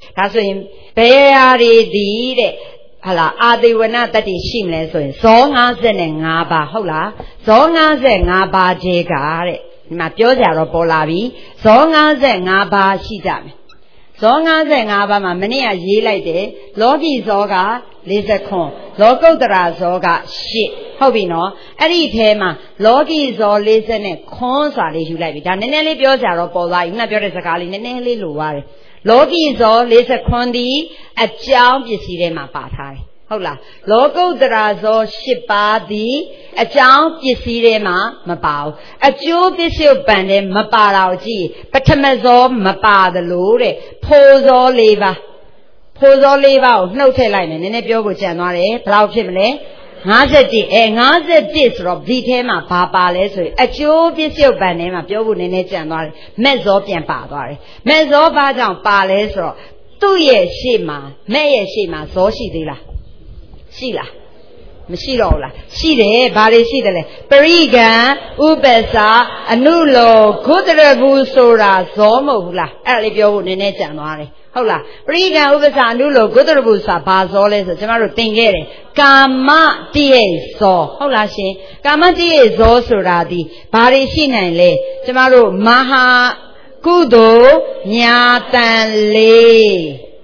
ဒါဆိုရင်ဘယ်ဟာတွေဒီတဲ့ဟာလားအာတိဝနတတ္တိရှိမလဲဆိုရင်ဇော55ပါးဟုတ်လားဇော55ပါးခြေကတဲ့ဒီမှာပြောကြတော့ပေါ်လာပြီဇော55ပါးရှိကြမယ်ဇော55ပါးမှာမနေ့ကရေးလိုက်တယ်လောကီဇောက40လောကုတ္တရာဇောက8ဟုတ်ပြီနော်အဲ့ဒီထဲမှာလောကီဇော40နဲ့ခွန်းစွာလေးယူလိုက်ပြီဒါနည်းနည်းလေးပြောကြတော့ပေါ်လာပြီခုနပြောတဲ့စကားလေးနည်းနည်းလေးလိုသွားတယ်လောကီဇော40ခွန်းဒီအကြောင်းပစ္စည်းထဲမှာပါထားတယ်ဟုတ်လားလောကုတ္တရာဇော8ပါးသည်အကြောင်းပစ္စည်းထဲမှာမပါဘူးအကျိုးပစ္စုပန်ထဲမပါတော့ကြည့်ပထမဇောမပါသလိုတဲ့ဖို့ဇော4ပါးဖို့ဇော4ပါးကိုနှုတ်ထည့်လိုက်မယ်နည်းနည်းပြောဖို့ကြံသွားတယ်ဘယ်လောက်ဖြစ်မလဲ5151ဆိုတော့ဒီထဲမှာဘာပါလဲဆိုရင်အကျိုးပစ္စုပန်ထဲမှာပြောဖို့နည်းနည်းကြံသွားတယ်မဲ့ဇောပြန်ပါသွားတယ်မဲ့ဇောဘာကြောင့်ပါလဲဆိုတော့သူ့ရဲ့ရှေ့မှာမဲ့ရဲ့ရှေ့မှာဇောရှိသေးလားရှိလားမရှိတော့ဘူးလားရှိတယ်ဘာတွေရှိတယ်လဲပရိကံဥပ္ပစာအနုလောဂုတရဘူးဆိုတာဇောမဟုတ်ဘူးလားအဲ့ဒါလေးပြောဖို့နည်းနည်းကြံသွားတယ်ဟုတ်လားပရိကံဥပ္ပစာအနုလောဂုတရဘူးဆိုတာဘာဇောလဲဆိုကျမတို့သင်ခဲ့တယ်ကာမတိယေဇောဟုတ်လားရှင်ကာမတိယေဇောဆိုတာဒီဘာတွေရှိနိုင်လဲကျမတို့မဟာကုသိုလ်ညာတန်လေး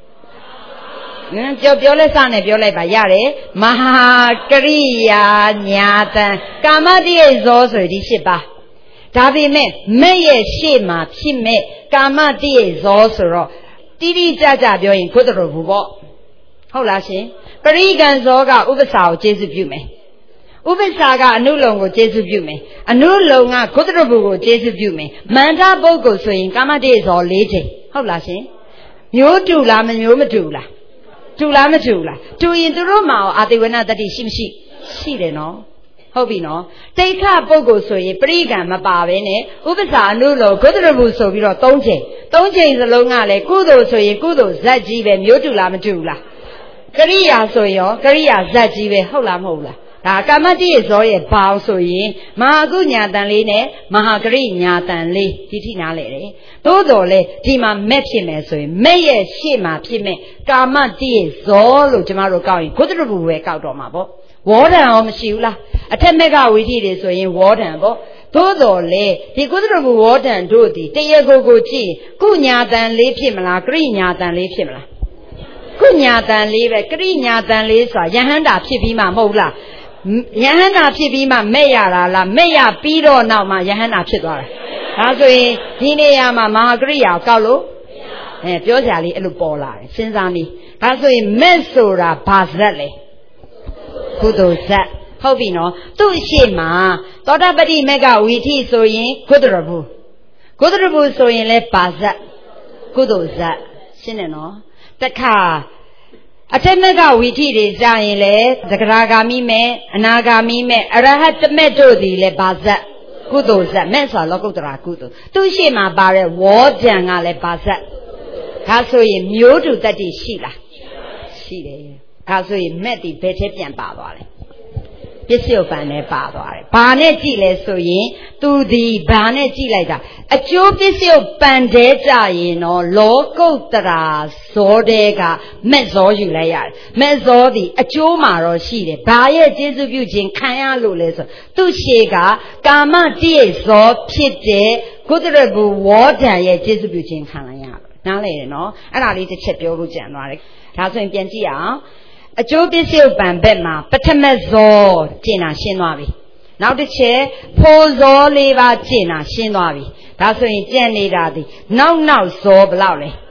ပြောလဲစနဲ့ပြောလိုက်ပါရတယ်မဟာကရိယာညာတံကာမတိယေဇောဆိုဒီ8ပါးဒါပေမဲ့မဲ့ရဲ့ရှေ့မှာဖြစ်မဲ့ကာမတိယေဇောဆိုတော့တိတိကျကျပြောရင်ကုသရဘူးပေါ့ဟုတ်လားရှင်ပရိကံဇောကဥပ္ပစာကိုကျေစုပြုမယ်ဥပ္ပစာကအနုလုံကိုကျေစုပြုမယ်အနုလုံကကုသရဘူးကိုကျေစုပြုမယ်မန္တပုဂ္ဂိုလ်ဆိုရင်ကာမတိယေဇော4ချိန်ဟုတ်လားရှင်မျိုးတူလားမမျိုးမတူလားတူလားမတူလားတူရင်သူတို့မှာအာတိဝနတတ္တိရှိမရှိရှိတယ်နော်ဟုတ်ပြီနော်တိဋ္ဌပုဂ္ဂိုလ်ဆိုရင်ပရိကံမပါဘဲနဲ့ဥပ္ပစာအနုလောဂုတ္တရဘူးဆိုပြီးတော့3ချိန်စလုံးကလည်းကုသိုလ်ဆိုရင်ကုသိုလ်ဇတ်ကြီးပဲမျိုးတူလားမတူလားကရိယာဆိုရင်ရောကရိယာဇတ်ကြီးပဲဟုတ်လားမဟုတ်လားဒါကာမတိယေဇောရဲ့ဘောင်ဆိုရင်မဟာကုညာတန်လေးနဲ့မဟာကရိညာတန်လေးဒီထိနားလေတယ်သို့တော်လေဒီမှာမဲ့ဖြစ်မယ်ဆိုရင်မဲ့ရဲ့ရှေ့မှာဖြစ်မဲ့ကာမတိယေဇောလို့ကျမတို့ကောက်ရင်ဂုတ္တရဘူးပဲကောက်တော့မှာပေါ့ဝေါဒံရောမရှိဘူးလားအထက်မဲ့ကဝိသီတွေဆိုရင်ဝေါဒံပေါ့သို့တော်လေဒီဂုတ္တရဘူးဝေါဒံတို့ဒီတရေကိုကြည့်ကုညာတန်လေးဖြစ်မလားကရိညာတန်လေးဖြစ်မလားကုညာတန်လေးပဲကရိညာတန်လေးဆိုတာယဟန္တာဖြစ်ပြီးမှမဟုတ်လားယဟန္တာဖြစ်ပြီးမှမဲ့ရတာလားမဲ့ရပြီးတော့နောက်မှယဟန္တာဖြစ်သွားတာဒါဆိုရင်ဒီနေရာမှာမဟာကရိယာကောက်လို့ပြောကြလေးအဲ့လိုပေါ်လာတယ်စဉ်းစားနေဒါဆိုရင်မဲ့ဆိုတာဘာဇတ်လဲကုသိုလ်ဇတ်ဟုတ်ပြီနော်သူ့ရှေ့မှာသောတာပတိမေကဝီထိဆိုရင်ကုသရဘူးဆိုရင်လည်းဘာဇတ်ကုသိုလ်ဇတ်ရှင်းတယ်နော်တခါအထက်မကဝီထိတွေကြရင်လေသဂရာဂာမိမဲ့အနာဂာမိမဲ့အရဟတမေတို့သည်လည်းဘာဇတ်ကုသိုလ်ဇတ်မဲ့ဆိုလောကုတ္တရာကုသိုလ်သူရှိမှပါတဲ့ဝေါကြံကလည်းဘာဇတ်ဒါဆိုရင်မျိုးတူတတ္တိရှိလားရှိတယ်ဒါဆိုရင်မဲ့ဒီဘယ်ထဲပြန်ပါသွားလဲပစ္စုပန်နဲ့ပါသွားတယ်ဘာနဲ့ကြည့်လဲဆိုရင်သူဒီဘာနဲ့ကြည့်လိုက်တာအကျိုးပစ္စုပန်တဲ့ကြရင်တော့လောကုတ္တရာဇောတဲ့ကမဲ့ဇောယူလိုက်ရတယ်မဲ့ဇောဒီအကျိုးမှာတော့ရှိတယ်ဘာရဲ့ကျေစုပြုခြင်းခံရလို့လဲဆိုသူရှေကကာမတိယေဇောဖြစ်တဲ့ကုတ္တရဘူးဝေါဒံရဲ့ကျေစုပြုခြင်းခံလိုက်ရတယ်နားလေတယ်နော်အဲ့ဒါလေးတစ်ချက်ပြောလို့ကြံသွားတယ်ဒါဆိုရင်ပြန်ကြည့်အောင်အကျိုးပစ္စုပန်ဘက်မှာပထမဇောကျင့်တာရှင်းသွားပြီနောက်တစ်ချက်ဖို့ဇော4ပါးကျင့်တာရှင်းသွားပြီဒါဆိုရင်ကြံနေတာဒီနောက်ဇောဘယ်လောက်လဲ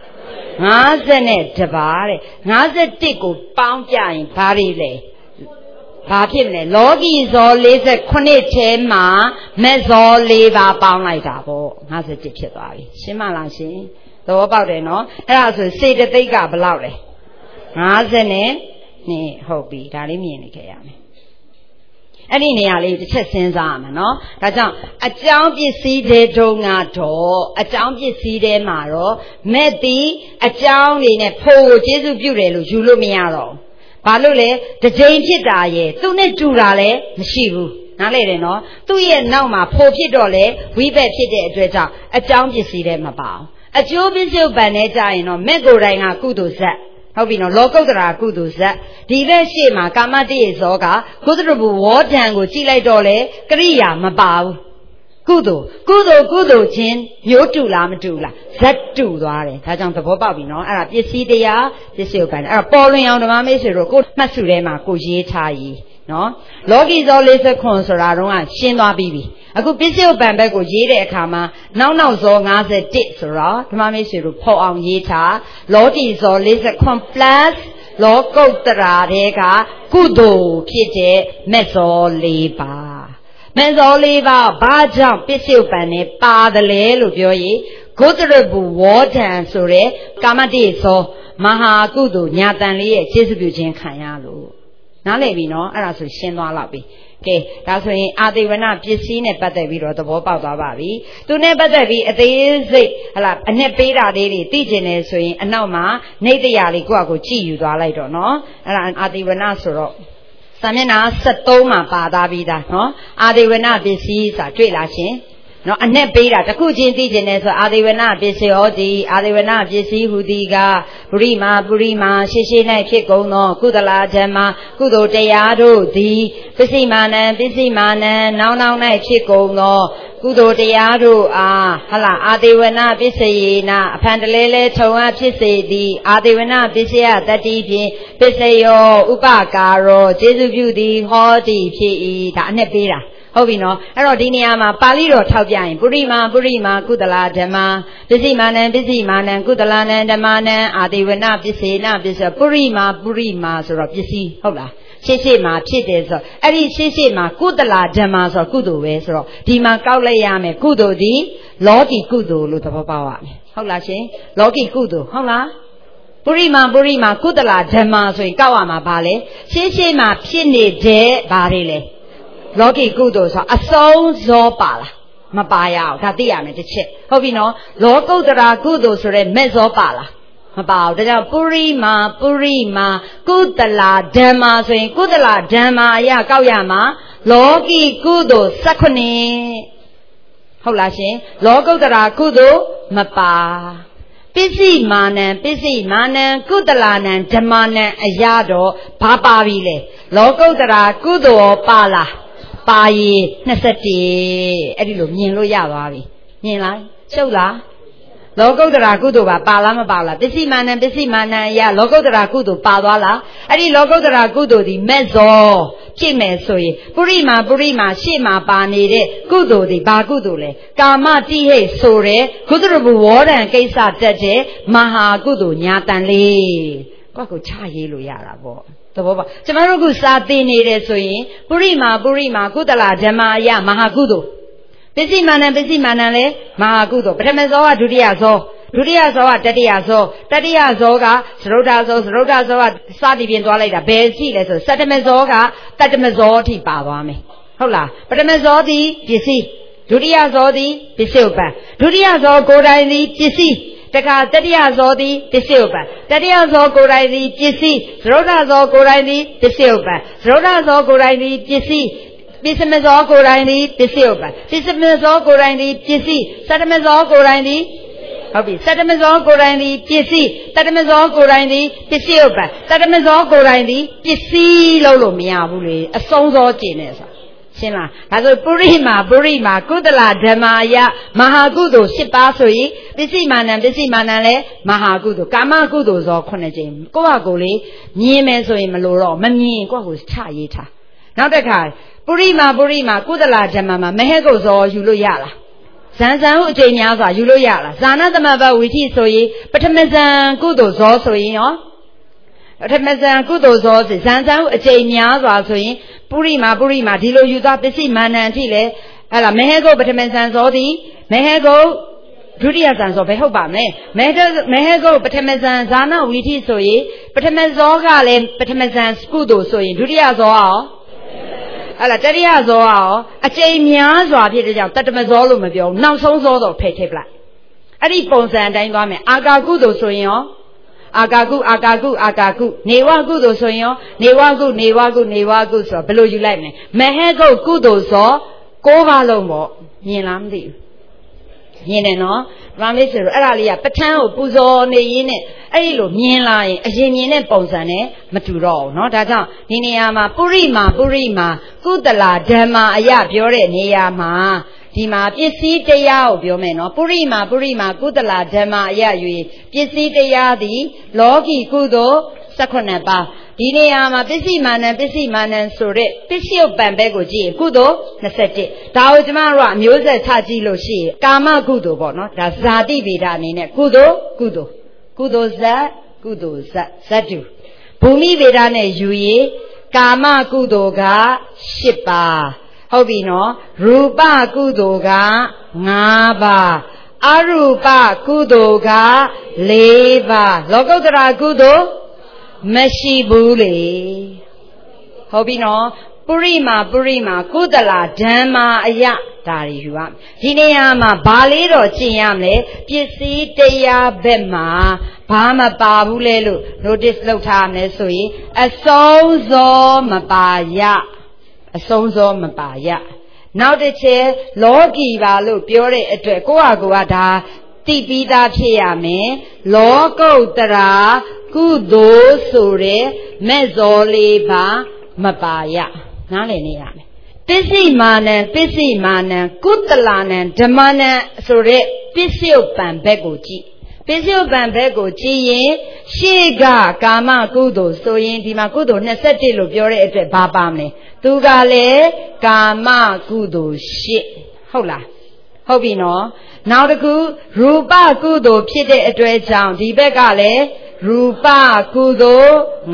52ပါးတဲ့51ကိုပေါင်းပြရင်ဘာတွေလဲဘာဖြစ်မလဲလောကီဇော48ထဲမှာမဲ့ဇော4ပါးပေါင်းလိုက်တာပေါ့51ဖြစ်သွားပြီရှင်းမလားရှင်သဘောပေါက်တယ်နော်အဲ့ဒါဆိုစေတသိက်ကဘယ်လောက်လဲ50နဲ့ဟုတ်ပြီဒါလေးမြင်နေခဲ့ရမယ်အဲ့ဒီနေရာလေးတစ်ချက်စဉ်းစားရမယ်နော်ဒါကြောင့်အကြောင်းပစ္စည်းတွေတုံးကတော့အကြောင်းပစ္စည်းတွေမှာတော့မဲ့သည်အကြောင်းတွေနဲ့ဖို့ကိုကျေစုပြုတယ်လို့ယူလို့မရတော့ဘာလို့လဲတစ်ချိန်ဖြစ်တာရဲ့သူနဲ့တူတာလည်းမရှိဘူးနားလေတယ်နော်သူ့ရဲ့နောက်မှာဖို့ဖြစ်တော့လေဝိဘက်ဖြစ်တဲ့အတွက်ကြောင့်အကြောင်းပစ္စည်းတွေမပါဘူးအကျိုးပစ္စုပန်နဲ့ကြာရင်တော့မဲ့ကိုယ်တိုင်ကကုသိုလ်ဇက်ဟုတ်ပြီနော်လောကုတ္တရာကုသိုလ်ဇက်ဒီဘက်ရှေ့မှာကာမတရေဇောကကုသရဘူဝေါဒံကိုကြည့်လိုက်တော့လေကရိယာမပါဘူးကုသိုလ်ချင်းမျိုးတူလားမတူလားဇက်တူသွားတယ်ဒါကြောင့်သဘောပေါက်ပြီနော်အဲ့ဒါပစ္စည်းတရားပစ္စုပန်အဲ့ဒါပေါ်လွင်အောင်ဓမ္မမေးဆိုတော့ကိုမှတ်စုထဲမှာကိုရေးထားရည်နော်လောကီဇော40ခွန်ဆိုတာတော့ရှင်းသွားပြီးပြီအခုပစ္စုပန်ဘက်ကိုရေးတဲ့အခါမှာနောက်ဇော51ဆိုတော့ဓမ္မမေဆွေတို့ဖော်အောင်ရေးထားလောကီဇော40ခွန် plus လောကုတ္တရာတဲ့ကကုသိုလ်ဖြစ်တဲ့မဲ့ဇော4ပါးမဲ့ဇော4ပါးဘာကြောင့်ပစ္စုပန်နဲ့ပါတယ်လဲလို့ပြောရင်ဂုတ္တရဘူဝေါဒံဆိုတဲ့ကာမတိဇောမဟာကုသိုလ်ညာတန်လေးရဲ့ခြေစွပြုခြင်းခံရလို့နားလည်ပြီနော်အဲ့ဒါဆိုရှင်းသွားလောက်ပြီကဲဒါဆိုရင်အာတိဝနပစ္စည်းနဲ့ပတ်သက်ပြီးတော့သဘောပေါက်သွားပါပြီသူနဲ့ပတ်သက်ပြီးအသေးစိတ်ဟလာအနှစ်ပေးတာလေးတွေသိကျင်တယ်ဆိုရင်အနောက်မှာနေတရားလေးကိုယ့်အကိုကြည့်ယူသွားလိုက်တော့နော်အဲ့ဒါအာတိဝနဆိုတော့စာမျက်နှာ73မှာပါသားပြီးသားနော်အာတိဝနပစ္စည်းဆိုတာတွေ့လားရှင်နော်အနဲ့ပေးတာတခုချင်းသိကျင်တယ်ဆိုအာသေဝနပစ္စည်းဟောတိအာသေဝနပစ္စည်းဟူသည်ကပုရိမာရှိရှိ၌ဖြစ်ကုန်သောကုသလာဓမ္မကုသိုလ်တရားတို့သည်ပစ္စည်းမာနံနောင်၌ဖြစ်ကုန်သောကုသိုလ်တရားတို့အားဟလာအာသေဝနပစ္စယေနအဖန်တလဲထုံအားဖြစ်စေသည်အာသေဝနပစ္စယတတိဖြင့်ပစ္စယောဥပကာရောကျေစုပြုသည်ဟောတိဖြစ်၏ဒါအနဲ့ပေးတာဟုတ်ပြီနော်အဲ့တော့ဒီနေရာမှာပါဠိတော်ထောက်ပြရင်ပုရိမာကုသလာဓမ္မပစ္စည်းမာနံကုသလာနံဓမ္မနံအာတိဝနပစ္စေနပစ္စပုရိမာဆိုတော့ပစ္စည်းဟုတ်လားရှေ့မှာဖြစ်တယ်ဆိုအဲ့ဒီရှေ့မှာကုသလာဓမ္မဆိုကုသိုလ်ပဲဆိုတော့ဒီမှာကောက်လိုက်ရမယ်ကုသိုလ်ဒီလောကီကုသိုလ်လို့သဘောပေါက်ရမယ်ဟုတ်လားရှင်လောကီကုသိုလ်ဟုတ်လားပုရိမာကုသလာဓမ္မဆိုရင်ကောက်ရမှာဗာလေရှေ့မှာဖြစ်နေတဲ့ဗာတွေလေလောကီကုသိုလ်ဆိုအဆုံးဇောပါလားမပါရအောင်ဒါသိရမယ်တစ်ချက်ဟုတ်ပြီနော်လောကုတ္တရာကုသိုလ်ဆိုရဲမဲ့ဇောပါလားမပါဘူးဒါကြောင့်ပုရိမာကုသလာဓမ္မဆိုရင်ကုသလာဓမ္မအရာကောက်ရမှာလောကီကုသိုလ်18ဟုတ်လားရှင်လောကုတ္တရာကုသိုလ်မပါပစ္စည်းမာနံကုသလာနံဓမ္မနံအရာတော့ဘာပါပြီလဲလောကုတ္တရာကုသိုလ်ပါလားပါရီ21အဲ့ဒီလိုမြင်လို့ရသွားပြီမြင်လားရှုပ်လားလောကုတ္တရာကုသိုလ်ပါလားမပါလားပစ္စည်းမာနံအရာလောကုတ္တရာကုသိုလ်ပါသွားလားအဲ့ဒီလောကုတ္တရာကုသိုလ်ဒီမဲ့ဇောဖြစ်မယ်ဆိုရင်ပုရိမာရှေ့မှာပါနေတဲ့ကုသိုလ်ဒီဘာကုသိုလ်လဲကာမတိဟိတ်ဆိုတဲ့ကုသရဘူဝေါဒံကိစ္စတက်တဲ့မဟာကုသိုလ်ညာတန်လေးကိုချရေးလို့ရတာပေါ့သဘောပေါက်ကျမတို့ကစာသင်နေတယ်ဆိုရင်ပုရိမာကုသလာဓမ္မအယမဟာကုသိုလ်ပစ္စည်းမာနံလဲမဟာကုသိုလ်ပထမဇောကဒုတိယဇောကတတိယဇောကသရုဒ္ဓဇောကစသည်ဖြင့်သွားလိုက်တာဘယ်ရှိလဲဆိုစတ္တမဇောကတတ္တမဇောအထိပါသွားမယ်ဟုတ်လားပထမဇောသည်ပစ္စည်းဒုတိယဇောသည်ပစ္စုပန်ဒုတိယဇောကိုယ်တိုင်သည်ပစ္စည်းတခါတတိယဇောသည်ပစ္စုပန်တတိယဇောကိုယ်တိုင်သည်ပစ္စည်းသရုဒ္ဓဇောကိုယ်တိုင်သည်ပစ္စုပန်သရုဒ္ဓဇောကိုယ်တိုင်သည်ပစ္စည်းပစ္စမဇောကိုယ်တိုင်သည်ပစ္စုပန်ပစ္စမဇောကိုယ်တိုင်သည်ပစ္စည်းသတ္တမဇောကိုယ်တိုင်သည်ဟုတ်ပြီသတ္တမဇောကိုယ်တိုင်သည်ပစ္စည်းတတ္တမဇောကိုယ်တိုင်သည်ပစ္စုပန်တတ္တမဇောကိုယ်တိုင်သည်ပစ္စည်းလို့မရဘူးလေအဆုံးဇောကျင်နေဆိုရှင်းလားဒါဆိုပုရိမာကုသလာဓမ္မအယမဟာကုသိုလ်10ပါးဆိုရင်ပစ္စည်းမာနံလဲမဟာကုသိုလ်ကာမကုသိုလ်ဇော9ကြိမ်ကိုယ့်ဟာကိုယ်လေးမြင်မယ်ဆိုရင်မလို့တော့မမြင်ကိုယ့်ဟာကိုယ်ချရေးထားနောက်တစ်ခါပုရိမာကုသလာဓမ္မမှာမဟေကုဇောယူလို့ရလားဇန်ဟုအကျိန်များစွာယူလို့ရလားဇာနာသမဘဝိထိဆိုရင်ပထမဇန်ကုသိုလ်ဇောဆိုရင်ရောပထမဇန်ကုသိုလ်ဇောဆိုဇန်ဟုအကျိန်များစွာဆိုရင်ပုရိမာဒီလိုယူသားပစ္စည်းမာနံအထိလဲအဲ့လားမဟေကုပထမဇန်ဇောသည်မဟေကုဒုတိယဇန်ဇောပဲဟုတ်ပါမယ်မဟေကုပထမဇန်ဇာနာဝိထိဆိုရင်ပထမဇောကလည်းပထမဇန်ကုသိုလ်ဆိုရင်ဒုတိယဇောရောအဲ့လားတတိယဇောရောအကျိန်များစွာဖြစ်တဲ့ကြောင့်တတမဇောလို့မပြောဘူးနောက်ဆုံးဇောတော့ဖယ်ထည့်ပလိုက်အဲ့ဒီပုံစံအတိုင်းသွားမယ်အာကာကုသိုလ်ဆိုရင်ရောအာကာကုနေဝကုသိုလ်ဆိုရင်ရောနေဝကုဆိုဘယ်လိုယူလိုက်မလဲမဟေကုကုသိုလ်ဇော6ပါးလုံးပေါ့မြင်လားမသိဘူးမြင်တယ်နော်ဓမ္မမိတ်ဆွေတို့အဲ့ဒါလေးကပဋ္ဌာန်းကိုပူဇော်နေရင်းနဲ့အဲ့ဒီလိုမြင်လာရင်အရင်မြင်တဲ့ပုံစံနဲ့မတူတော့ဘူးနော်ဒါကြောင့်ဒီနေရာမှာပုရိမာကုသလာဓမ္မာအယပြောတဲ့နေရာမှာဒီမှာပစ္စည်းတရားကိုပြောမယ်နော်ပုရိမာကုသလာဓမ္မာအယ၍ပစ္စည်းတရားသည်လောကီကုသိုလ်18ပါးဒီနေရာမှာပစ္စည်းမာနံဆိုတဲ့ပစ္စယုပ္ပံဘက်ကိုကြည့်ရင်ကုသိုလ်21ဒါကိုကျမတို့ကအမျိုးဆက်ချကြည့်လို့ရှိရင်ကာမကုသိုလ်ပေါ့နော်ဒါဇာတိဗေဒအနေနဲ့ကုသိုလ်ဇတ်တုဘူမိဗေဒနဲ့ယူရင်ကာမကုသိုလ်က10ပါးဟုတ်ပြီနော်ရူပကုသိုလ်က5ပါးအရူပကုသိုလ်က4ပါးလောကုတ္တရာကုသိုလ်မရှိဘူးလေဟုတ်ပြီနော်ပုရိမာကုသလာဓမ္မာအယဒါတွေယူရဒီနေရာမှာဘာလေးတော့ကျင့်ရမလဲပစ္စည်းတရားဘက်မှာဘာမပါဘူးလဲလို့ notice လုပ်ထားမယ်ဆိုရင်အဆုံးစောမပါရနောက်တစ်ချက်လောကီပါလို့ပြောတဲ့အတွက်ကိုယ့်ဟာကိုယ်ကဒါတိပိသားဖြစ်ရမယ်လောကုတ္တရာကုသိုလ်ဆိုတဲ့မဲ့ဇောလေးပါမပါရနားလည်နေရမယ်ပစ္စည်းမာနံကုသလာနံဓမ္မနံဆိုတဲ့ပစ္စယုပ္ပံဘက်ကိုကြည့်ရင်ရှေ့ကကာမကုသိုလ်ဆိုရင်ဒီမှာကုသိုလ်21လို့ပြောတဲ့အတွက်ဘာပါမလဲသူကလည်းကာမကုသိုလ်8ဟုတ်လားဟုတ်ပြီနော်နောက်တစ်ခုရူပကုသိုလ်ဖြစ်တဲ့အတွက်ကြောင့်ဒီဘက်ကလည်းရူပကုသိုလ်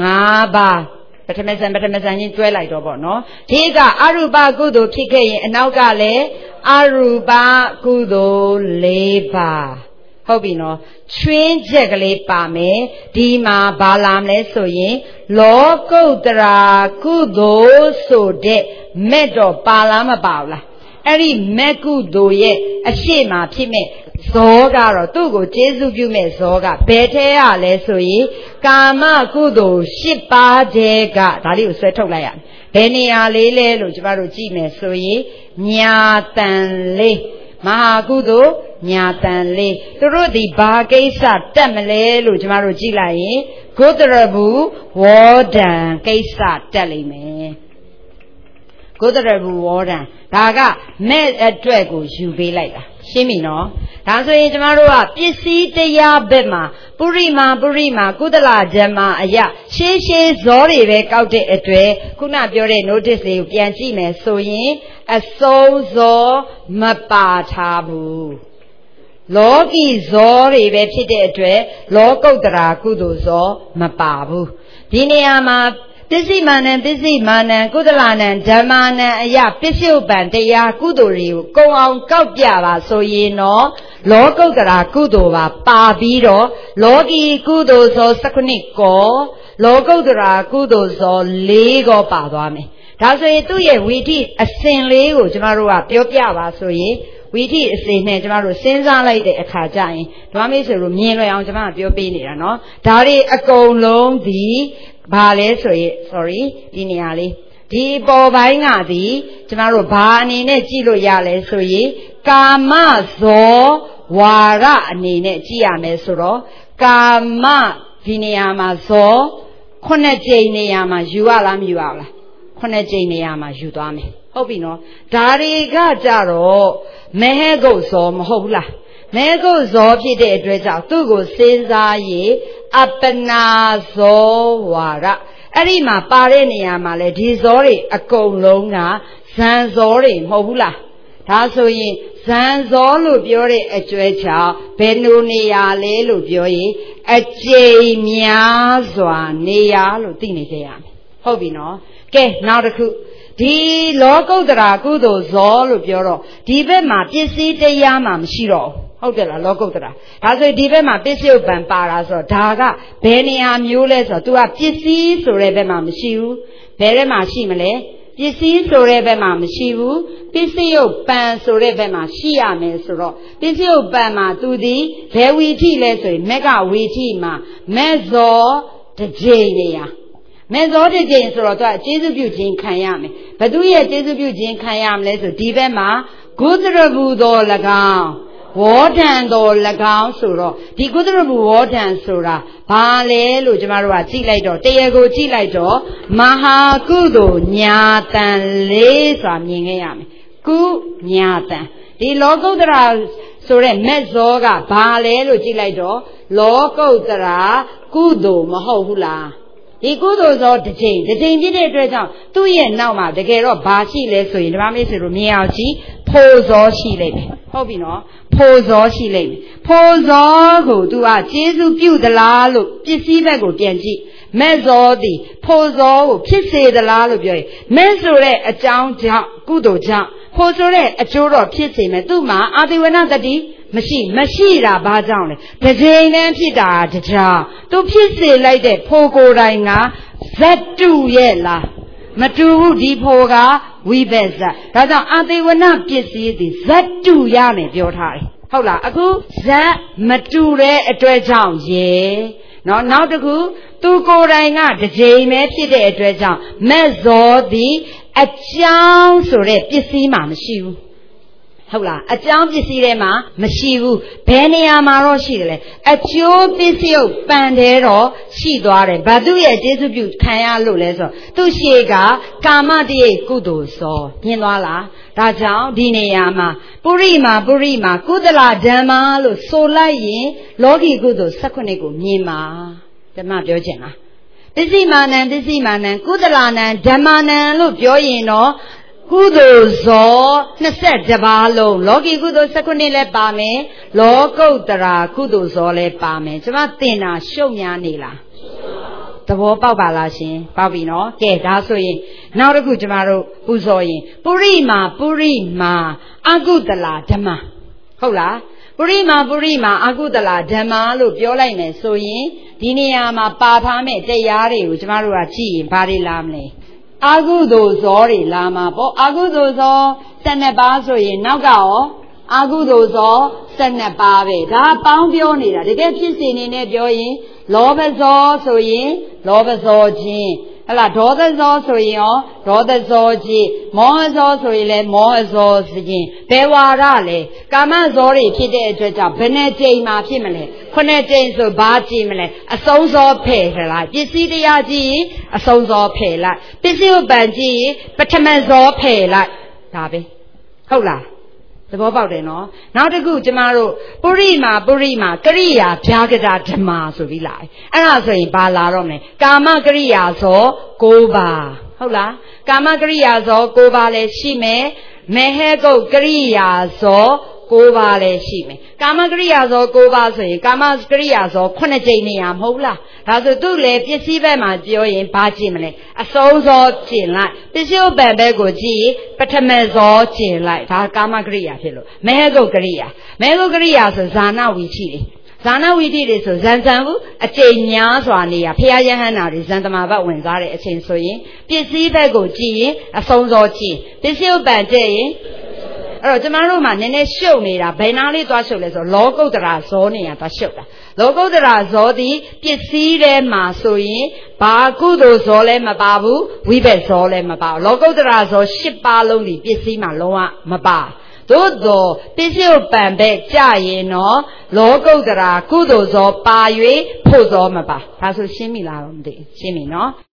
5ပါးပထမဇန်ချင်းတွဲလိုက်တော့ပေါ့နော်ဒီကအရူပကုသိုလ်ဖြစ်ခဲ့ရင်အနောက်ကလည်းအရူပကုသိုလ်4ပါးဟုတ်ပြီနော်ချွင်းချက်ကလေးပါမယ်ဒီမှာဘာလာမလဲဆိုရင်လောကုတ္တရာကုသိုလ်ဆိုတဲ့မဲ့တော့ပါလားမပါဘူးလားအဲ့ဒီမဲ့ကုသိုလ်ရဲ့အရှိမဖြစ်မဲ့ဇောကတော့သူ့ကိုကျေးဇူးပြုမဲ့ဇောကဘယ်ထဲရလဲဆိုရင်ကာမကုသိုလ်10ပါးတည်းကဒါလေးကိုဆွဲထုတ်လိုက်ရမယ်ဘယ်နေရာလေးလဲလို့ကျမတို့ကြည့်မယ်ဆိုရင်ညာတန်လေးမဟာကုသိုလ်ညာတန်လေးသူတို့ဒီဘာကိစ္စတက်မလဲလို့ကျမတို့ကြည့်လိုက်ရင်ဂုတရဘူးဝေါဒံကိစ္စတက်လိမ့်မယ်ဂုတရဘူးဝေါဒံဒါကမဲ့အတွက်ကိုယူပေးလိုက်တာရှင်းပြီနော်ဒါဆိုရင်ကျမတို့ကပစ္စည်းတရားဘက်မှာပုရိမာကုသလာဓမ္မာအယရှေးဇောတွေပဲကောက်တဲ့အတွက်ခုနပြောတဲ့ notice လေးကိုပြန်ကြည့်မယ်ဆိုရင်အဆုံးဇောမပါထားဘူးလောကီဇောတွေပဲဖြစ်တဲ့အတွက်လောကုတ္တရာကုသိုလ်ဇောမပါဘူးဒီနေရာမှာပစ္စည်းမာနံကုသလာနံဓမ္မာနံအယပစ္စယုပ္ပံတရားကုသိုလ်တွေကိုကုံအောင်ကောက်ပြပါဆိုရင်တော့လောကုတ္တရာကုသိုလ်ပါပြီးတော့လောကီကုသိုလ်ဇော19ကောလောကုတ္တရာကုသိုလ်ဇော4ကောပါသွားမယ်ဒါဆိုရင်သူ့ရဲ့ဝီထိအစဉ်လေးကိုကျမတို့ကပြောပြပါဆိုရင်ဝီထိအစဉ်နဲ့ကျမတို့စဉ်းစားလိုက်တဲ့အခါကျရင်ဓမ္မမိတ်ဆွေတို့မြင်လွယ်အောင်ကျမကပြောပေးနေတာနော်ဒါတွေအကုန်လုံးဒီဘာလဲဆိုရင်ဒီနေရာလေးဒီပေါ်ပိုင်းကဒီကျမတို့ဘာအနေနဲ့ကြည့်လို့ရလဲဆိုရင်ကာမဇောဝါရအနေနဲ့ကြည့်ရမယ်ဆိုတော့ကာမဒီနေရာမှာဇော9ကြိမ်နေရာမှာယူရလားမယူရလား9ကြိမ်နေရာမှာယူသွားမယ်ဟုတ်ပြီနော်ဒါတွေကကြတော့မဟေဂုတ်ဇောမဟုတ်ဘူးလားမဲကုဇောဖြစ်တဲ့အတွက်ကြောင့်သူ့ကိုစဉ်းစားရင်အပနာဇောဝါရအဲ့ဒီမှာပါတဲ့နေရာမှာလေဒီဇောတွေအကုန်လုံးကဇန်ဇောတွေမဟုတ်ဘူးလားဒါဆိုရင်ဇန်ဇောလို့ပြောတဲ့အကျွဲချောင်းဘယ်လိုနေရာလဲလို့ပြောရင်အကျိန်များစွာနေရာလို့သိနေကြရမယ်ဟုတ်ပြီနော်ကဲနောက်တစ်ခုဒီလောကုတ္တရာကုသိုလ်ဇောလို့ပြောတော့ဒီဘက်မှာပစ္စည်းတရားမှမရှိတော့ဟုတ်တယ်လားလောကုတ္တရာဒါဆိုဒီဘက်မှာပစ္စယုပ္ပံပါတာဆိုတော့ဒါကဘယ်နေရာမျိုးလဲဆိုတော့ तू ကပစ္စည်းဆိုတဲ့ဘက်မှာမရှိဘူးဘယ်ဘက်မှာရှိမလဲပစ္စည်းဆိုတဲ့ဘက်မှာမရှိဘူးပစ္စယုပ္ပံဆိုတဲ့ဘက်မှာရှိရမယ်ဆိုတော့ပစ္စယုပ္ပံမှာ तू ဒီဘယ်ဝီထိလဲဆိုရင်မက်ကဝီထိမှာမဲ့ဇောတစ်ကြိမ်နေရမဲ့ဇောတစ်ကြိမ်ဆိုတော့ तू ကကျေးဇူးပြုခြင်းခံရမယ်ဘသူရဲ့ကျေးဇူးပြုခြင်းခံရမလဲဆိုဒီဘက်မှာဂုတရဘူးတော်၎င်းဝေါထံတော်၎င်းဆိုတော့ဒီကုသလမှုဝေါထံဆိုတာဘာလဲလို့ကျမတို့ကကြည့်လိုက်တော့တရားကိုကြည့်လိုက်တော့မဟာကုသိုလ်ညာတန်လေးဆိုတာမြင်ခဲ့ရမယ်ကုညာတန်ဒီလောကုတ္တရာဆိုတဲ့မက်ဇောကဘာလဲလို့ကြည့်လိုက်တော့လောကုတ္တရာကုသိုလ်မဟုတ်ဘူးလားဒီကုသိုလ်ဇောတစ်ချိန်ဖြစ်တဲ့အတွက်ကြောင့်သူ့ရဲ့နောက်မှာတကယ်တော့ဘာရှိလဲဆိုရင်ဓမ္မမိတ်ဆွေတို့မြင်အောင်ကြည့်ဖို့ဇောရှိလိမ့်မယ်ဟုတ်ပြီနော်ဖို့ဇောရှိလိမ့်မယ်ဖို့ဇောကို तू ကကျေးဇူးပြုသလားလို့ပစ္စည်းဘက်ကိုပြန်ကြည့်မက်ဇောသည်ဖို့ဇောကိုဖြစ်စေသလားလို့ပြောရင်မက်ဆိုတဲ့အကြောင်းကြောင့်ကုသိုလ်ကြောင့်ဖို့ဆိုတဲ့အကျိုးတော့ဖြစ်စေမယ်သူ့မှာအာတိဝနတတိမရှိတာဘာကြောင့်လဲတစ်ချိန်တည်းဖြစ်တာတကြောင်သူဖြစ်စေလိုက်တဲ့ဖို့ကိုယ်တိုင်ကဇတ်တုရဲ့လားမတူဘူးဒီဖို့ကဝိပဿနာဒါကြောင့်အာတိဝနပစ္စည်းသည်ဇတ်တုရမယ်ပြောထားတယ်ဟုတ်လားအခုဇတ်မတူတဲ့အတွက်ကြောင့်ရေနောက်တစ်ခုသူကိုယ်တိုင်ကတစ်ချိန်ပဲဖြစ်တဲ့အတွက်ကြောင့်မက်ဇောသည်အကြောင်းဆိုတဲ့ပစ္စည်းမှမရှိဘူးဟုတ်လားအကြောင်းပစ္စည်းထဲမှာမရှိဘူးဘယ်နေရာမှာတော့ရှိတယ်လဲအကျိုးပစ္စည်းကိုပန်တယ်တော့ရှိသွားတယ်ဘာသူရဲ့ကျေးဇူးပြုခံရလို့လဲဆိုတော့သူရှေကကာမတရိပ်ကုသိုလ်စောမြင်သွားလားဒါကြောင့်ဒီနေရာမှာပုရိမာကုသလဓမ္မလို့ဆိုလိုက်ရင်လောကီကုသိုလ်18ကိုမြင်ပါဓမ္မပြောချင်လားပစ္စည်းမာနံကုသလနံဓမ္မနံလို့ပြောရင်တော့ကုသိုလ်ဇော22ပါးလုံးလောကီကုသိုလ်19လည်းပါမယ်လောကုတ္တရာကုသိုလ်ဇောလည်းပါမယ်ကျွန်မသင်တာရှုပ်များနေလားသဘောပေါက်ပါလားရှင်ပေါက်ပြီနော်ကဲဒါဆိုရင်နောက်တစ်ခုကျွန်မတို့ပူဇော်ရင်ပုရိမာအကုတလဓမ္မဟုတ်လားပုရိမာအကုတလဓမ္မလို့ပြောလိုက်မယ်ဆိုရင်ဒီနေရာမှာပါထားမဲ့တရားတွေကိုကျွန်မတို့ကကြည့်ရင်ဘာတွေလာမလဲအာကုသိုလ်ဇောတွေလာမှာပေါ့အာကုသိုလ်ဇော12ပါးဆိုရင်နောက်ကရောအာကုသိုလ်ဇော12ပါးပဲဒါပေါင်းပြောနေတာတကယ်ဖြစ်စီနေနဲ့ပြောရင်လောဘဇောဆိုရင်လောဘဇောခြင်းဟလာဒေါသဇောဆိုရင်ရောဒေါသဇောခြင်းမောဟဇောဆိုရင်လည်းမောဟဇောခြင်းဘယ်ဝါရလဲကာမဇောတွေဖြစ်တဲ့အတွက်ကြောင့်ဘယ်နဲ့ကြိမ်မှာဖြစ်မလဲ9ကြိမ်ဆိုဘာကြည့်မလဲအဆုံးဇောဖယ်လိုက်ပစ္စည်းတရားကြည့်အဆုံးဇောဖယ်လိုက်ပစ္စည်းဥပ္ပံကြည့်ပထမဇောဖယ်လိုက်ဒါပဲဟုတ်လားသဘောပေါက်တယ်နော်နောက်တစ်ခုကျမတို့ပုရိမာကရိယာဗျာကတာဓမ္မာဆိုပြီးလာအဲ့ဒါဆိုရင်ဘာလာတော့မလဲကာမကရိယာဇော9ပါးဟုတ်လားကာမကရိယာဇော9ပါးလည်းရှိမယ်မေဟေကုတ်ကရိယာဇော9ပါးလည်းရှိမယ်ကာမကရိယာဇော9ပါးဆိုရင်ကာမကရိယာဇော9ကြိမ်နေရမဟုတ်လားဒါဆိုသူ့လေပစ္စည်းဘက်မှာပြောရင်ဘာကြည့်မလဲအဆုံးဇောကျင်လိုက်ပစ္စည်းဥပ္ပံဘက်ကိုကြည့်ပထမဇောကျင်လိုက်ဒါကာမကရိယာဖြစ်လို့မေဟကုတ်ကရိယာဆိုဇာနာဝီချိတွေဇာနာဝီတိတွေဆိုဇန်ဘူးအကျိန်များစွာနေရဖရာယဟန္တာတွေဇန်တမာဘတ်ဝင်စားတဲ့အချိန်ဆိုရင်ပစ္စည်းဘက်ကိုကြည့်ရင်အဆုံးဇောကျင်ပစ္စည်းဥပ္ပံကျရင်အဲ့တော့ကျမတို့မှနည်းနည်းရှုပ်နေတာဘယ်နာလေးသွားရှုပ်လဲဆိုလောကုတ္တရာဇောနေရသွားရှုပ်တာလောကုတ္တရာဇောသည်ပစ္စည်းထဲမှာဆိုရင်ဘာကုသိုလ်ဇောလည်းမပါဘူးဝိဘက်ဇောလည်းမပါဘူးလောကုတ္တရာဇော10ပါးလုံးဒီပစ္စည်းမှာလုံးဝမပါသို့သောပစ္စည်းဥပ္ပံပဲကြရင်တော့လောကုတ္တရာကုသိုလ်ဇောပါ၍ဖို့ဇောမပါဒါဆိုရှင်းပြီလားတော့မသိရှင်းပြီနော်